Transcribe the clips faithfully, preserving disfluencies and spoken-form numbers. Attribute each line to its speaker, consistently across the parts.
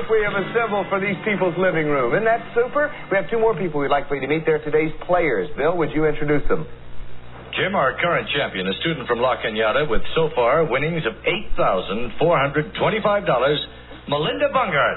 Speaker 1: group we have assembled for these people's living room. Isn't that super? We have two more people we'd like for you to meet. They're today's players. Bill, would you introduce them?
Speaker 2: Jim, our current champion, a student from La Cañada with so far winnings of eight thousand four hundred twenty-five dollars, Melinda Bungard.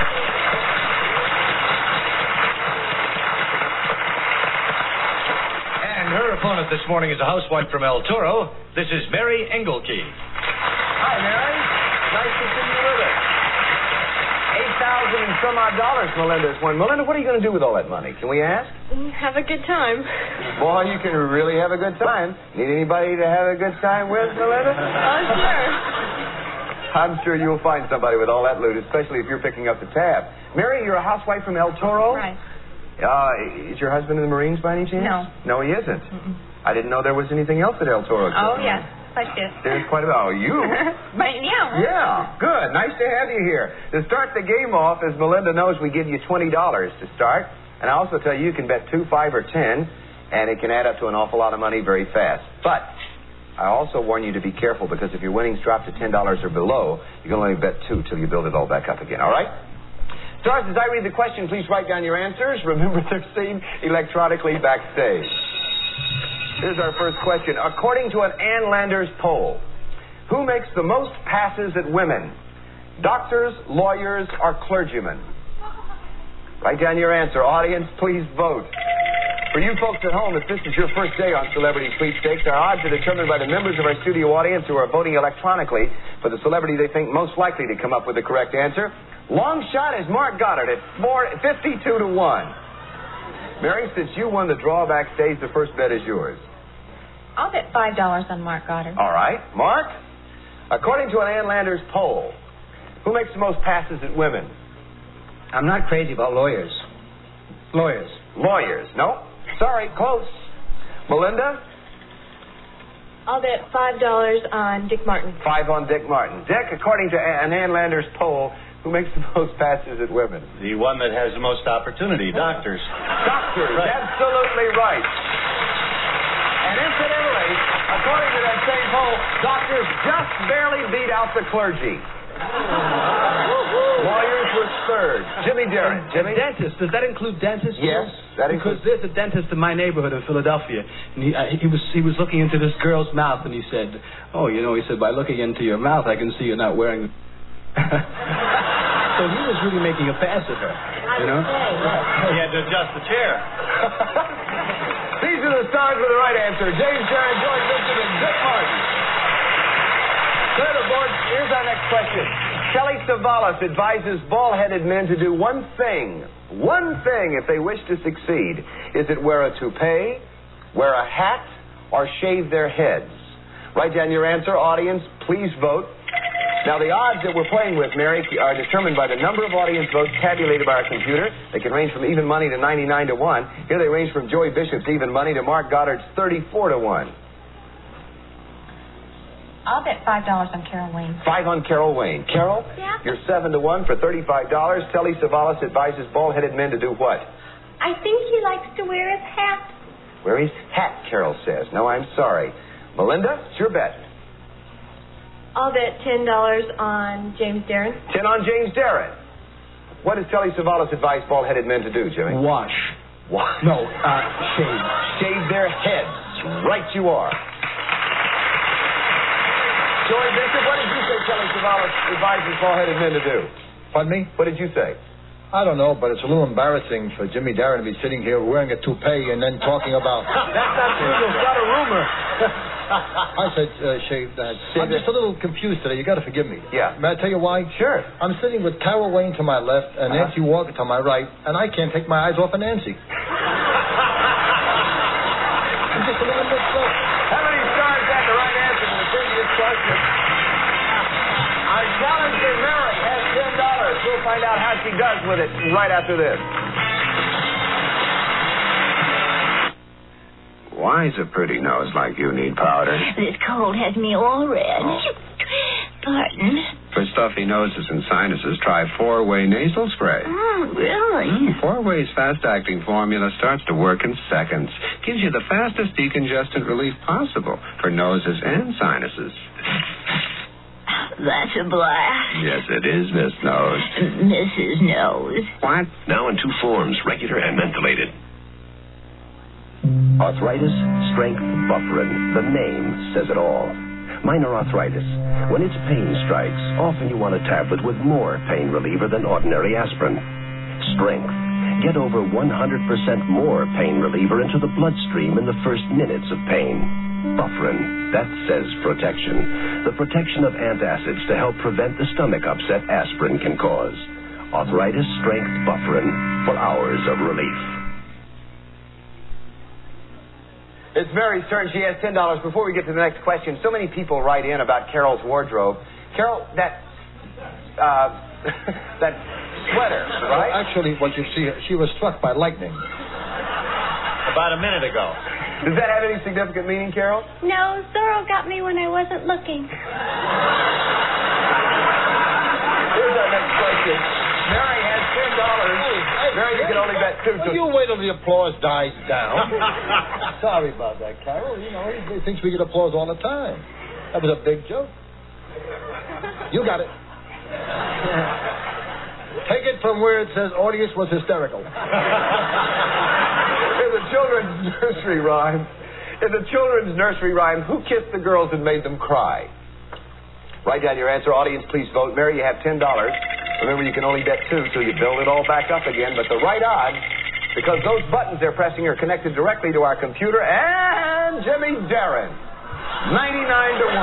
Speaker 2: And her opponent this morning is a housewife from El Toro. This is Mary Engelke.
Speaker 1: Hi, Mary. Nice to see you with us. eight thousand and some odd dollars Melinda's won. Melinda, what are you going to do with all that money? Can we ask?
Speaker 3: Have a good time.
Speaker 1: Boy, you can really have a good time. Need anybody to have a good time with, Melinda?
Speaker 3: Oh, sure.
Speaker 1: I'm sure you'll find somebody with all that loot, especially if you're picking up the tab. Mary, you're a housewife from El Toro?
Speaker 3: Right.
Speaker 1: Uh, is your husband in the Marines by any chance?
Speaker 3: No.
Speaker 1: No, he isn't.
Speaker 3: Mm-mm.
Speaker 1: I didn't know there was anything else at El Toro.
Speaker 3: Oh, yes. Like this.
Speaker 1: There's quite a bit. Oh, you?
Speaker 3: But, yeah.
Speaker 1: Yeah, good. Nice to have you here. To start the game off, as Melinda knows, we give you twenty dollars to start. And I also tell you, you can bet two, five, or ten, and it can add up to an awful lot of money very fast. But I also warn you to be careful, because if your winnings drop to ten dollars or below, you can only bet two till you build it all back up again, all right? Stars, as I read the question, please write down your answers. Remember, they're seen electronically backstage. Here's our first question. According to an Ann Landers poll, who makes the most passes at women? Doctors, lawyers, or clergymen? Write down your answer. Audience, please vote. For you folks at home, if this is your first day on Celebrity Sweepstakes, our odds are determined by the members of our studio audience who are voting electronically for the celebrity they think most likely to come up with the correct answer. Long shot is Mark Goddard at fifty-two to one. Mary, since you won the draw backstage, the first bet is yours.
Speaker 3: I'll bet five dollars on Mark Goddard.
Speaker 1: All right. Mark, according to an Ann Landers poll, who makes the most passes at women?
Speaker 4: I'm not crazy about lawyers. Lawyers.
Speaker 1: Lawyers. No. Sorry, close. Melinda?
Speaker 3: I'll bet five dollars on Dick Martin.
Speaker 1: Five on Dick Martin. Dick, according to an Ann Landers poll, who makes the most passes at women?
Speaker 2: The one that has the most opportunity, doctors.
Speaker 1: Doctors, right. Absolutely right. And incidentally, according to that same poll, doctors just barely beat out the clergy. Lawyers were third. Jimmy Darren. Jimmy?
Speaker 4: Dentist. Does that include dentists?
Speaker 1: Yes, that
Speaker 4: Because
Speaker 1: includes...
Speaker 4: there's a dentist in my neighborhood in Philadelphia, and he, uh, he was he was looking into this girl's mouth, and he said, "Oh, you know," he said, "by looking into your mouth, I can see you're not wearing." So he was really making a pass at her, you know.
Speaker 2: He had to adjust the chair.
Speaker 1: These are the stars with the right answer: James Darren, George Bishop, and Dick Martin. Clear the board. Here's our next question. Telly Savalas advises bald-headed men to do one thing, one thing if they wish to succeed. Is it wear a toupee, wear a hat, or shave their heads? Write down your answer. Audience, please vote. Now, the odds that we're playing with, Mary, are determined by the number of audience votes tabulated by our computer. They can range from even money to ninety-nine to one. Here they range from Joey Bishop's even money to Mark Goddard's thirty-four to one.
Speaker 3: I'll bet five dollars on Carol Wayne.
Speaker 1: Five on Carol Wayne. Carol,
Speaker 3: yeah?
Speaker 1: You're seven to one for thirty-five dollars. Telly Savalas advises bald-headed men to do what?
Speaker 3: I think he likes to wear his hat.
Speaker 1: Wear his hat, Carol says. No, I'm sorry. Melinda, it's your bet.
Speaker 3: I'll bet ten dollars on James Darren.
Speaker 1: Ten on James Darren. What does Telly Savalas advise bald-headed men to do, Jimmy?
Speaker 4: Wash.
Speaker 1: Wash.
Speaker 4: No, uh, shave.
Speaker 1: Shave their heads. Right you are. Joey Bishop, what did you say Telly Savalas advises bald-headed men to do?
Speaker 5: Pardon me?
Speaker 1: What did you say?
Speaker 5: I don't know, but it's a little embarrassing for Jimmy Darren to be sitting here wearing a toupee and then talking about...
Speaker 1: That's not true. It's not a rumor.
Speaker 5: I said uh, shave that. I'm just a little confused today. You got to forgive me.
Speaker 1: Yeah.
Speaker 5: May I tell you why?
Speaker 1: Sure.
Speaker 5: I'm sitting with Carol Wayne to my left and
Speaker 1: Uh-huh.
Speaker 5: Nancy Walker to my right, and I can't take my eyes off of Nancy. I'm just a little mixed up.
Speaker 1: How many stars got the right answer to the previous question? Our challenger, Mary, has ten dollars. We'll find out how she does with it right after this. Why's a pretty nose like you need powder?
Speaker 6: This cold has me all red.
Speaker 1: Oh.
Speaker 6: Pardon?
Speaker 1: For stuffy noses and sinuses, try four-way nasal spray.
Speaker 6: Oh, really?
Speaker 1: Four-Way's fast-acting formula starts to work in seconds. Gives you the fastest decongestant relief possible for noses and sinuses.
Speaker 6: That's a blast.
Speaker 7: Yes, it is, Miss Nose.
Speaker 6: Missus Nose.
Speaker 7: What? Now in two forms, regular and mentholated.
Speaker 8: Arthritis, strength, Bufferin. The name says it all. Minor arthritis. When its pain strikes, often you want a tablet with more pain reliever than ordinary aspirin. Strength. Get over one hundred percent more pain reliever into the bloodstream in the first minutes of pain. Bufferin. That says protection. The protection of antacids to help prevent the stomach upset aspirin can cause. Arthritis, strength, Bufferin for hours of relief.
Speaker 1: It's Mary's turn. She has ten dollars. Before we get to the next question, so many people write in about Carol's wardrobe. Carol, that uh, that sweater, right?
Speaker 5: Well, actually, what you see, she was struck by lightning.
Speaker 2: About a minute ago.
Speaker 1: Does that have any significant meaning, Carol?
Speaker 3: No, Zorro got me when I wasn't looking.
Speaker 1: Here's our next question. Mary has ten dollars. Mary, you can only bet two.
Speaker 5: Well, you wait till the applause dies down. Sorry about that, Carol. You know, he, he thinks we get applause all the time. That was a big joke. You got it. Take it from where it says audience was hysterical.
Speaker 1: In the children's nursery rhyme, in the children's nursery rhyme, who kissed the girls and made them cry? Write down your answer. Audience, please vote. Mary, you have ten dollars. Remember, you can only bet two till you build it all back up again. But the right odds, because those buttons they're pressing are connected directly to our computer, and Jimmy Darren, ninety-nine to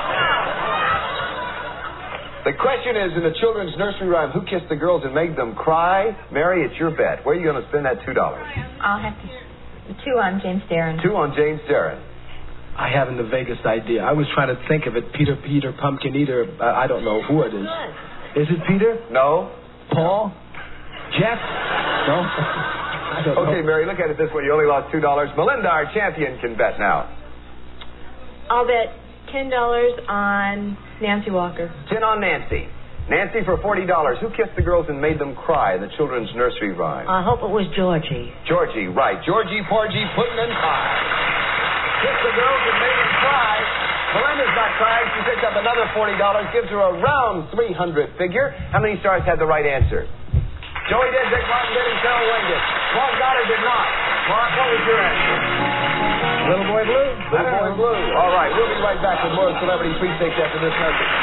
Speaker 1: one. The question is, in the children's nursery rhyme, who kissed the girls and made them cry? Mary, it's your bet. Where are you going to spend that two dollars?
Speaker 3: I'll have to... Two on James Darren.
Speaker 1: Two on James Darren.
Speaker 4: I haven't the vaguest idea. I was trying to think of it. Peter, Peter, Pumpkin Eater. I, I don't know who it is. Is it Peter?
Speaker 1: No.
Speaker 4: Paul? Jeff? No. I don't
Speaker 1: Okay,
Speaker 4: know.
Speaker 1: Mary, look at it this way. You only lost two dollars. Melinda, our champion, can bet now.
Speaker 3: I'll bet ten dollars on Nancy Walker.
Speaker 1: Ten on Nancy. Nancy for forty dollars. Who kissed the girls and made them cry in the children's nursery rhyme?
Speaker 6: I hope it was Georgie.
Speaker 1: Georgie, right. Georgie, Porgy, Puddin' and Pie. Kissed the girls and made them cry. Melinda's not crying. She picks up another forty dollars, gives her a round three hundred figure. How many stars had the right answer? Joey did, Dick Martin did, and Carol Wayne did. Mark Goddard did not. Mark, what was your answer?
Speaker 5: Little Boy Blue?
Speaker 1: Little Boy Blue. All right, we'll be right back with more Celebrity Sweepstakes after this message.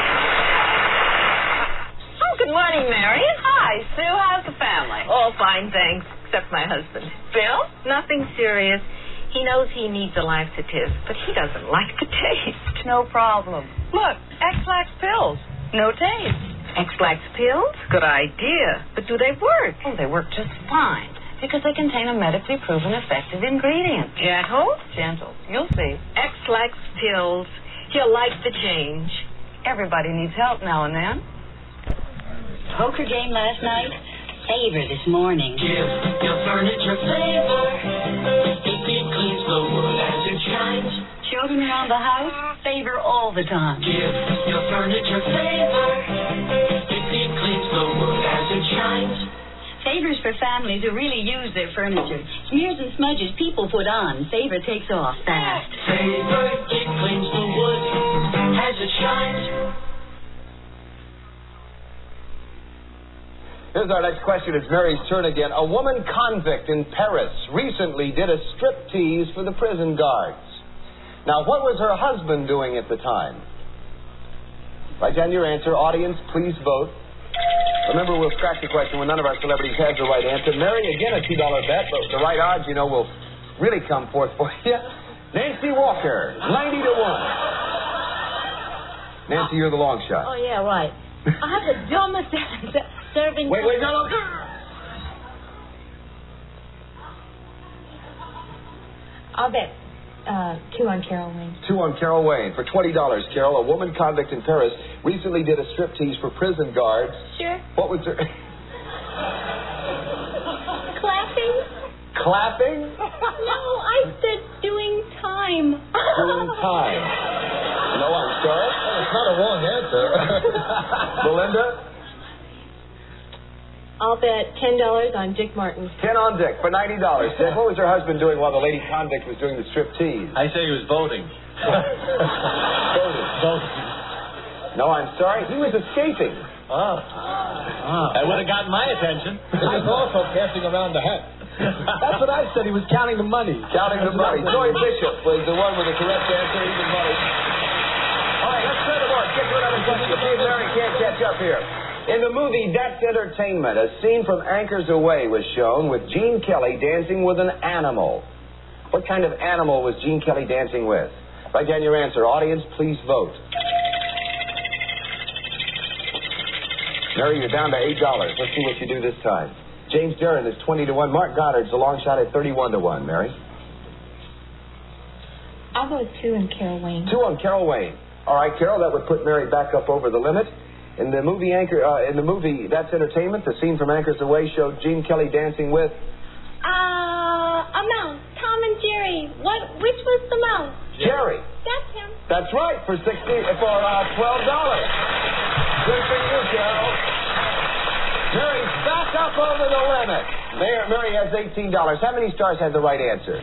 Speaker 9: Oh, good morning, Marion. Hi, Sue. How's the family? All fine, thanks, except my husband. Bill? Nothing serious. He knows he needs a laxative, but he doesn't like the taste. No problem. Look, X-Lax pills. No taste. X-Lax pills? Good idea. But do they work?
Speaker 10: Oh, they work just fine. Because they contain a medically proven effective ingredient.
Speaker 9: Gentle?
Speaker 10: Gentle. You'll see.
Speaker 9: X-Lax pills. He'll like the change.
Speaker 10: Everybody needs help now and then.
Speaker 6: Poker game last night? Favor this morning.
Speaker 11: Give your furniture flavor. It cleans the wood as it shines.
Speaker 6: Children around the house? Favor all the time.
Speaker 11: Give your furniture flavor. It cleans the wood as it shines.
Speaker 6: Favors for families who really use their furniture. Smears and smudges people put on. Favor takes off fast.
Speaker 11: Favor, it cleans the wood as it shines.
Speaker 1: Here's our next question. It's Mary's turn again. A woman convict in Paris recently did a striptease for the prison guards. Now, what was her husband doing at the time? Write down your answer. Audience, please vote. Remember, we'll scratch the question when none of our celebrities has the right answer. Mary, again, a two dollar bet, but the right odds, you know, will really come forth for you. Nancy Walker, ninety to one. Nancy, you're the long shot.
Speaker 3: Oh, yeah, right. I have the dumbest serving...
Speaker 1: Wait, wait, no, no.
Speaker 3: I'll bet uh, two on Carol Wayne.
Speaker 1: Two on Carol Wayne. For twenty dollars, Carol, a woman convict in Paris recently did a striptease for prison guards.
Speaker 3: Sure.
Speaker 1: What was her...
Speaker 3: Clapping?
Speaker 1: Clapping?
Speaker 3: No, I said doing time.
Speaker 1: Doing time. No, I'm sorry.
Speaker 5: Well, it's not a wrong answer.
Speaker 1: Melinda?
Speaker 3: I'll bet ten dollars on Dick Martin.
Speaker 1: Ten on Dick for ninety dollars. Dick, what was her husband doing while the lady convict was doing the striptease?
Speaker 2: I say he was voting.
Speaker 1: Voting.
Speaker 2: Voting.
Speaker 1: No, I'm sorry. He was escaping.
Speaker 5: Oh.
Speaker 4: Ah.
Speaker 5: That would have gotten my attention. He was also passing around the hat.
Speaker 4: That's what I said. He was counting the money.
Speaker 1: Counting the money. Joy Bishop was the one with the correct answer, even money. All right, let's try the more. Get to another question. See if Mary can't catch up here. In the movie That's Entertainment, a scene from Anchors Away was shown with Gene Kelly dancing with an animal. What kind of animal was Gene Kelly dancing with? Write down your answer. Audience, please vote. Mary, you're down to eight dollars. Let's see what you do this time. James Darren is twenty to one. Mark Goddard's a long shot at thirty-one to one. Mary?
Speaker 3: I'll go with two and Carol Wayne.
Speaker 1: Two on Carol Wayne. All right, Carol, that would put Mary back up over the limit. In the movie Anchor, uh, in the movie That's Entertainment, the scene from Anchors Away showed Gene Kelly dancing with
Speaker 3: Uh, a mouse. Tom and Jerry. What? Which was the mouse?
Speaker 1: Jerry.
Speaker 3: That's him.
Speaker 1: That's right, for sixteen for uh, twelve dollars. Good for you, Carol. Mary's back up over the limit. Mary, Mary has eighteen dollars. How many stars had the right answer?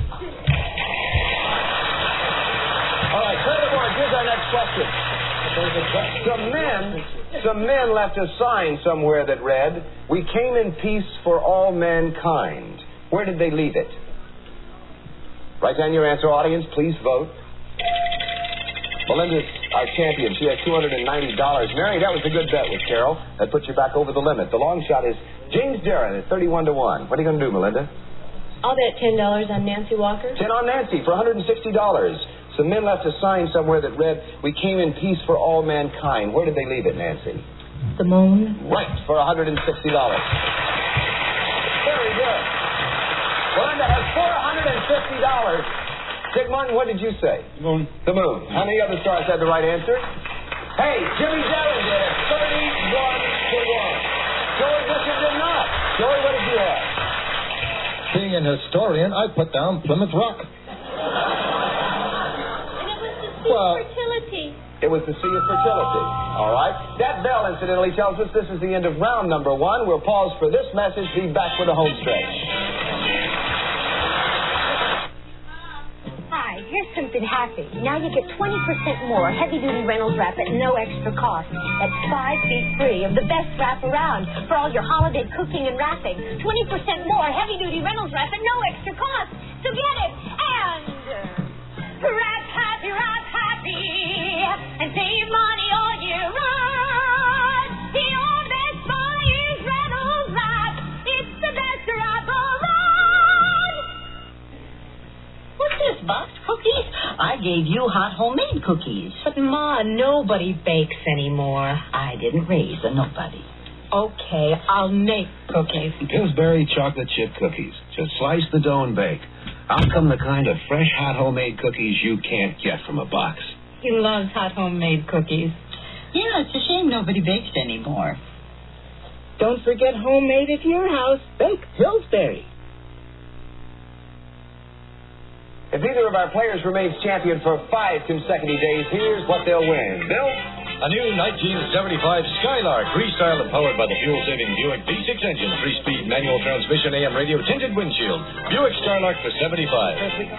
Speaker 1: All right, furthermore, here's our next question. Some men, some men left a sign somewhere that read, "We came in peace for all mankind." Where did they leave it? Write down your answer, audience. Please vote. Melinda's our champion. She has two hundred ninety dollars. Mary, that was a good bet with Carol. That puts you back over the limit. The long shot is James Darren at thirty-one to one. What are you going to do, Melinda?
Speaker 3: I'll bet ten dollars on Nancy Walker.
Speaker 1: ten on Nancy for one hundred sixty dollars. Some men left a sign somewhere that read, "We came in peace for all mankind." Where did they leave it, Nancy?
Speaker 3: The moon.
Speaker 1: Right, for one hundred sixty dollars. Very good. Melinda has four hundred fifty dollars. Dick Martin, what did you say?
Speaker 5: The moon.
Speaker 1: The moon. How many other stars had the right answer? Hey, Jimmy Darren did it. thirty-one to one. Joey Bishop did not. Joey, what did you have?
Speaker 5: Being an historian, I put down Plymouth Rock.
Speaker 3: And it was the sea
Speaker 5: Well-
Speaker 3: of fertility.
Speaker 1: It was the Sea of Fertility. All right. That bell, incidentally, tells us this is the end of round number one. We'll pause for this message. Be back with the home stretch.
Speaker 12: Hi, here's something happy. Now you get twenty percent more heavy-duty Reynolds wrap at no extra cost. That's five feet free of the best wrap around for all your holiday cooking and wrapping. twenty percent more heavy-duty Reynolds wrap at no extra cost. So get it and uh, wrap happy, wrap happy, and save money all year round. Your best buy is Reynolds wrap. It's the best wrap around.
Speaker 6: What's this, boxed cookies? I gave you hot homemade cookies.
Speaker 9: But, Ma, nobody bakes anymore.
Speaker 6: I didn't raise a nobody.
Speaker 9: Okay, I'll make cookies.
Speaker 13: Pillsbury chocolate chip cookies. Just slice the dough and bake. Out come the kind of fresh, hot homemade cookies you can't get from a box.
Speaker 9: He loves hot homemade cookies.
Speaker 6: Yeah, it's a shame nobody bakes anymore.
Speaker 9: Don't forget homemade at your house. Bake Pillsbury.
Speaker 1: If either of our players remains champion for five consecutive days, here's what they'll win. Bill?
Speaker 2: A new nineteen seventy-five Skylark, restyled and powered by the fuel-saving Buick V six engine, three-speed manual transmission, A M radio, tinted windshield. Buick Skylark for seventy-five.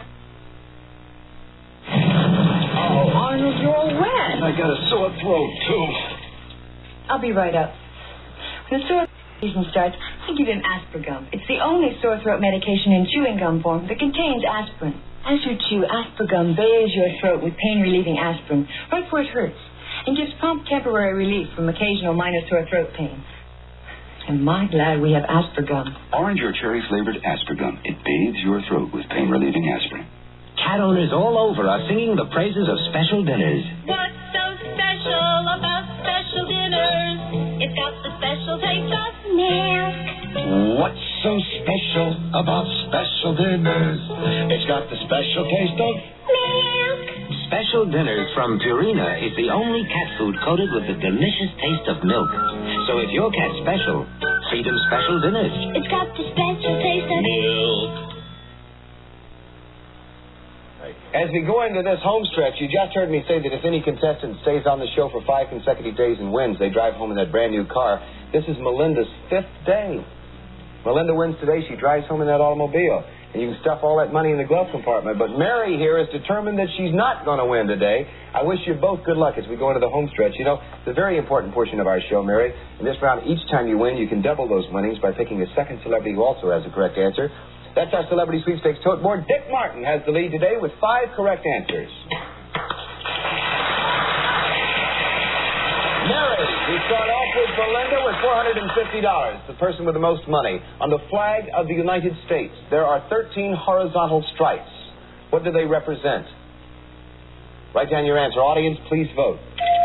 Speaker 6: Oh, Arnold, you're all wet.
Speaker 13: I got a sore throat, too.
Speaker 14: I'll be right up. When the sore season starts, I give him Aspergum. It's the only sore throat medication in chewing gum form that contains aspirin. As you chew, Aspergum bathes your throat with pain-relieving aspirin right where it hurts and gives prompt temporary relief from occasional minor sore throat pain. Am I glad we have Aspergum.
Speaker 15: Orange or cherry-flavored Aspergum. It bathes your throat with pain-relieving aspirin.
Speaker 16: Cat owners all over are singing the praises of special dinners.
Speaker 11: What's so special about special dinners? It's got the special taste of milk.
Speaker 17: What's so special about special dinners? It's got the special taste of
Speaker 11: milk.
Speaker 16: Special Dinners from Purina is the only cat food coated with the delicious taste of milk. So if your cat's special, feed him Special Dinners.
Speaker 11: It's got the special taste of milk.
Speaker 1: As we go into this home stretch, you just heard me say that if any contestant stays on the show for five consecutive days and wins, they drive home in that brand new car. This is Melinda's fifth day. Melinda wins today. She drives home in that automobile. and you can stuff all that money in the glove compartment. But Mary here is determined that she's not going to win today. I wish you both good luck as we go into the home stretch. You know, it's a very important portion of our show, Mary. In this round, each time you win, you can double those winnings by picking a second celebrity who also has a correct answer. That's our Celebrity Sweepstakes tote board. Dick Martin has the lead today with five correct answers. Mary, we start off with Belinda with four hundred fifty dollars, the person with the most money. On the flag of the United States, there are thirteen horizontal stripes. What do they represent? Write down your answer. Audience, please vote.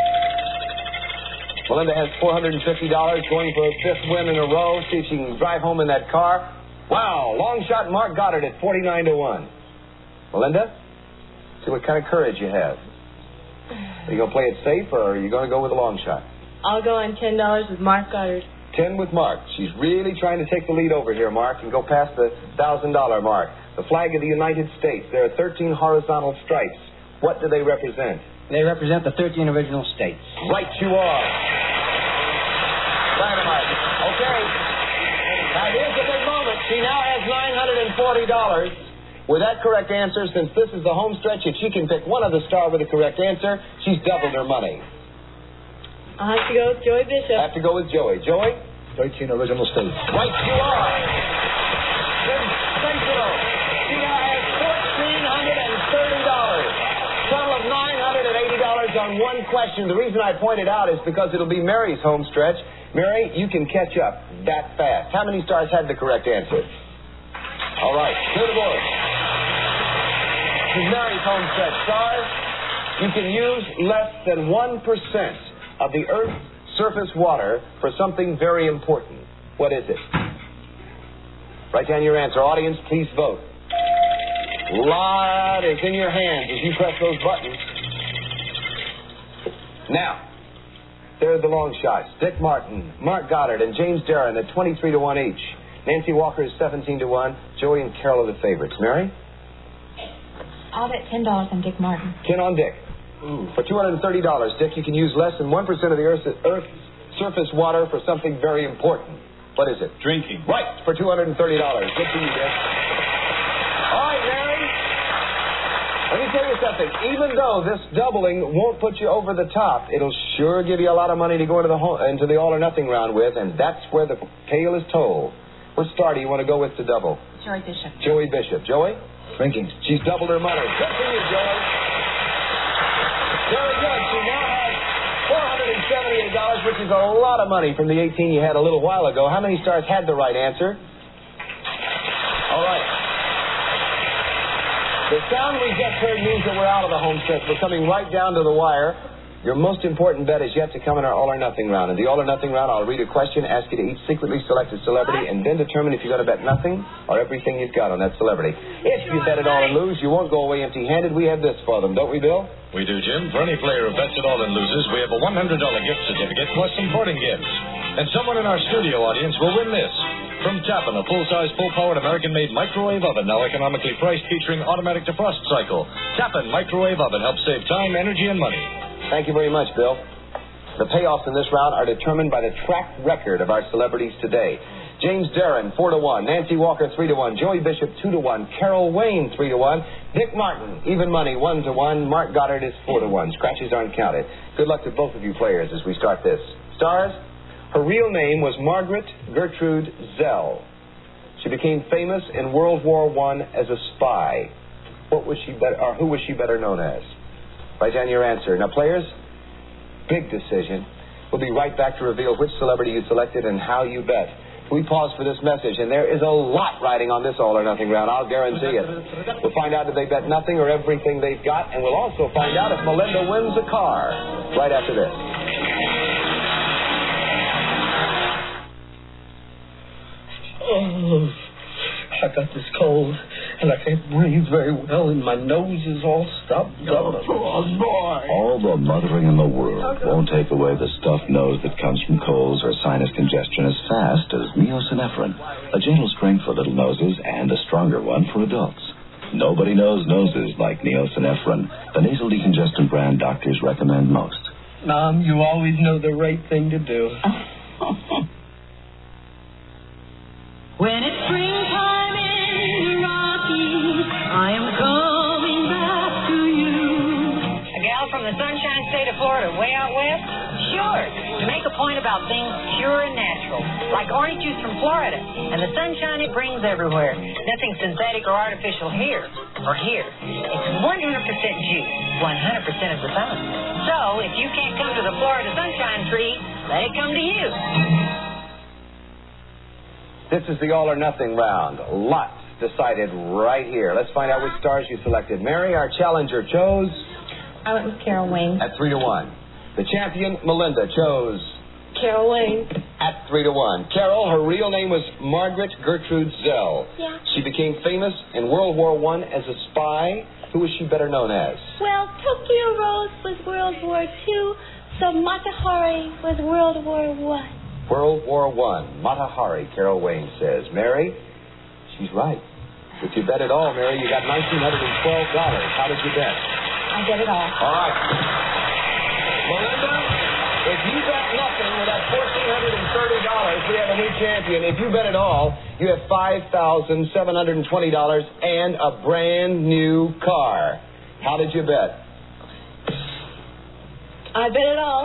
Speaker 1: Belinda has four hundred fifty dollars, going for a fifth win in a row. See if she can drive home in that car. Wow, long shot Mark Goddard at forty-nine to one. Belinda, see what kind of courage you have. Are you going to play it safe, or are you going to go with a long shot?
Speaker 3: I'll go on ten dollars with Mark Goddard.
Speaker 1: ten with Mark. She's really trying to take the lead over here, Mark, and go past the one thousand dollars mark. The flag of the United States. There are thirteen horizontal stripes. What do they represent?
Speaker 18: They represent the thirteen original states.
Speaker 1: Right you are. Dynamite. Okay. Now here's the big moment. She now has nine hundred forty dollars. With that correct answer, since this is the home stretch, if she can pick one other star with a correct answer, she's doubled her money.
Speaker 3: I'll have to go with Joey Bishop.
Speaker 1: I have to go with Joey. Joey?
Speaker 5: thirteen original states.
Speaker 1: Right you are. Sensational. She now has one thousand four hundred thirty dollars. Total of nine hundred eighty dollars on one question. The reason I point it out is because it'll be Mary's home stretch. Mary, you can catch up that fast. How many stars had the correct answer? All right, clear the board. This is Mary's home stretch. Stars, you can use less than one percent of the Earth's surface water for something very important. What is it? Write down your answer. Audience, please vote. Lot is in your hands as you press those buttons. Now, there are the long shots. Dick Martin, Mark Goddard, and James Darren at twenty-three to one each. Nancy Walker is seventeen to one. Joey and Carol are the favorites. Mary?
Speaker 12: I'll bet ten dollars on Dick Martin.
Speaker 1: ten on Dick. Ooh. For two hundred thirty dollars, Dick, you can use less than one percent of the Earth's, Earth's surface water for something very important. What is it?
Speaker 2: Drinking.
Speaker 1: Right, for two hundred thirty dollars. Good for you, Dick. All right, Mary. Let me tell you something. Even though this doubling won't put you over the top, it'll sure give you a lot of money to go into the ho- into the all or nothing round with, and that's where the tale is told. What star do you want to go with to double?
Speaker 12: Joey Bishop.
Speaker 1: Joey Bishop. Joey?
Speaker 5: Drinking.
Speaker 1: She's doubled her money. Good for you, Joey. Very good. She now has four hundred seventy-eight dollars, which is a lot of money from the eighteen you had a little while ago. How many stars had the right answer? All right. The sound we just heard means that we're out of the home stretch. We're coming right down to the wire. Your most important bet is yet to come in our All or Nothing round. In the All or Nothing round, I'll read a question, ask you to each secretly select a celebrity, and then determine if you're going to bet nothing or everything you've got on that celebrity. If you bet it all and lose, you won't go away empty-handed. We have this for them, don't we, Bill?
Speaker 2: We do, Jim. For any player who bets it all and loses, we have a one hundred dollars gift certificate plus some parting gifts. And someone in our studio audience will win this. From Tappan, a full-size, full-powered American-made microwave oven, now economically priced, featuring automatic defrost cycle. Tappan Microwave Oven helps save time, energy, and money.
Speaker 1: Thank you very much, Bill. The payoffs in this round are determined by the track record of our celebrities today. James Darren, four to one. Nancy Walker, three to one. Joey Bishop, two to one. Carol Wayne, three to one. Dick Martin, even money, one to one. Mark Goddard is four to one. Scratches aren't counted. Good luck to both of you players as we start this. Stars, her real name was Margaret Gertrude Zell. She became famous in World War One as a spy. What was she better, or who was she better known as? Write down your answer. Now, players, big decision. We'll be right back to reveal which celebrity you selected and how you bet. We pause for this message, and there is a lot riding on this all or nothing round, I'll guarantee it. We'll find out if they bet nothing or everything they've got, and we'll also find out if Melinda wins a car right after this.
Speaker 19: Oh, I got this cold, and I can't breathe very well, and my nose is all stopped up. Oh, boy.
Speaker 15: All the mothering in the world won't take away the stuffed nose that comes from colds or sinus congestion as fast as Neosynephrine, a gentle strength for little noses and a stronger one for adults. Nobody knows noses like Neosynephrine, the nasal decongestant brand doctors recommend most.
Speaker 19: Mom, you always know the right thing to do.
Speaker 11: When it's springtime in the rock
Speaker 9: state of Florida way out west? Sure. To make a point about things pure and natural, like orange juice from Florida, and the sunshine it brings everywhere. Nothing synthetic or artificial here or here. It's one hundred percent juice, one hundred percent of the sun. So, if you can't come to the Florida Sunshine Tree, let it come to you.
Speaker 1: This is the all or nothing round. Lots decided right here. Let's find out which stars you selected. Mary, our challenger, chose...
Speaker 3: I went with Carol Wayne.
Speaker 1: At three to one. The champion, Melinda, chose...
Speaker 3: Carol Wayne.
Speaker 1: At three to one. Carol, her real name was Margaret Gertrude Zell.
Speaker 3: Yeah.
Speaker 1: She became famous in World War One as a spy. Who was she better known as?
Speaker 3: Well, Tokyo Rose was World War Two, so Mata Hari was World War One.
Speaker 1: World War One. Mata Hari, Carol Wayne says. Mary, she's right. If you bet it all, Mary, you got one thousand nine hundred twelve dollars. How did you bet?
Speaker 3: I bet it all.
Speaker 1: All right. Melinda, if you bet nothing with that one thousand four hundred thirty dollars, we have a new champion. If you bet it all, you have five thousand seven hundred twenty dollars and a brand new car. How did you bet?
Speaker 3: I bet it all.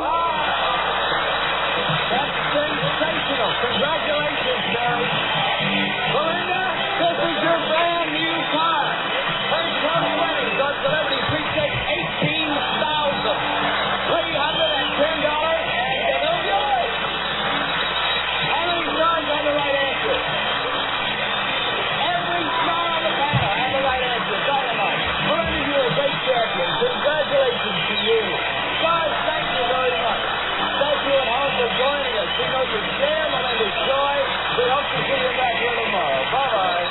Speaker 1: That's sensational. Congratulations, Mary. Melinda, this is your brand new car. First Tony Weddings on Celebrity Sweepstakes, eighteen thousand three hundred ten dollars and the new yours. How many stars on the right answer? Every star on the panel had the right answer. Dynamite. Melinda, you're a great champion. Congratulations to you. Guys, thank you very much. Thank you at home for joining us. We know you share Melinda's joy. We hope to see you back here tomorrow. Bye-bye.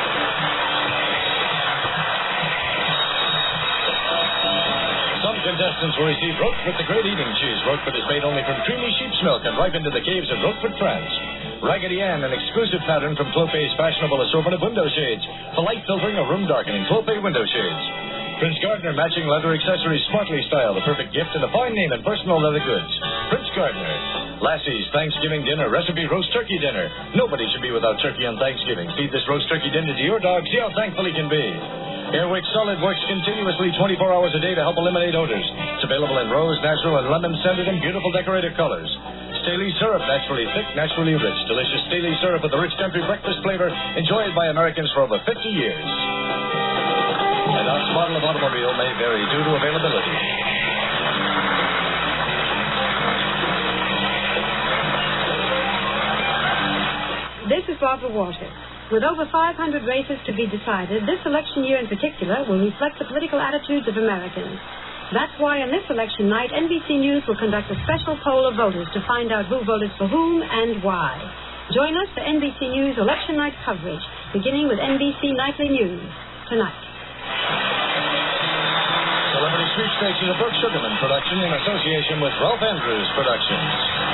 Speaker 2: Some contestants will receive Roquefort, the great eating cheese. Roquefort is made only from creamy sheep's milk and ripened in the caves of Roquefort, France. Raggedy Ann, an exclusive pattern from Clopay's fashionable assortment of window shades. For light filtering or room darkening, Clopay window shades. Prince Gardner, matching leather accessories, smartly styled, the perfect gift and a fine name in personal leather goods. Prince Gardner. Lassie's Thanksgiving dinner, recipe roast turkey dinner. Nobody should be without turkey on Thanksgiving. Feed this roast turkey dinner to your dog. See how thankful he can be. Airwick Solid works continuously twenty-four hours a day to help eliminate odors. It's available in rose, natural, and lemon-scented and beautiful decorative colors. Staley syrup, naturally thick, naturally rich. Delicious Staley syrup with a rich country breakfast flavor enjoyed by Americans for over fifty years. And our model of automobile may vary due to availability.
Speaker 20: This is Barbara Walters. With over five hundred races to be decided, this election year in particular will reflect the political attitudes of Americans. That's why on this election night, N B C News will conduct a special poll of voters to find out who voted for whom and why. Join us for N B C News election night coverage, beginning with N B C Nightly News tonight.
Speaker 2: Celebrity Sweepstakes is a Brooke Sugarman production in association with Ralph Andrews Productions.